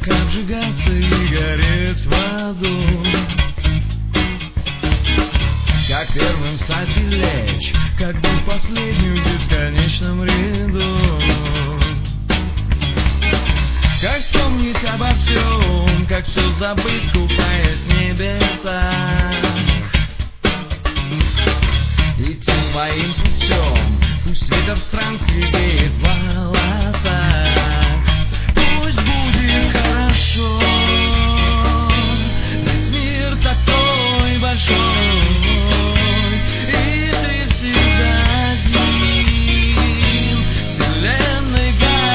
как обжигаться и гореть в аду. Как первым встать и лечь, как быть последним в бесконечном ряду. Как вспомнить обо всем, как все забыть, купаясь в небеса. Идти своим путем, пусть ветер странствий веет в волосах. Пусть будет хорошо, ведь мир такой большой, и ты всегда один, вселенной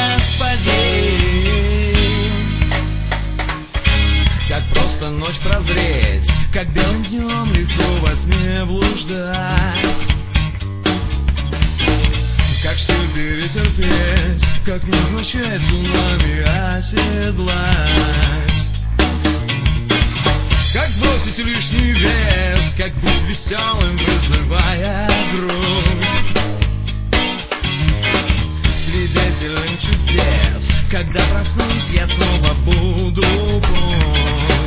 господин. Как просто ночь прозреть, как белым днем легко во тьме блуждать. Как все перетерпеть, как нужно честь цунами оседлать. Как сбросить лишний вес, как быть веселым, вызывая грусть. Свидетелем чудес, когда проснусь, я снова буду пуст.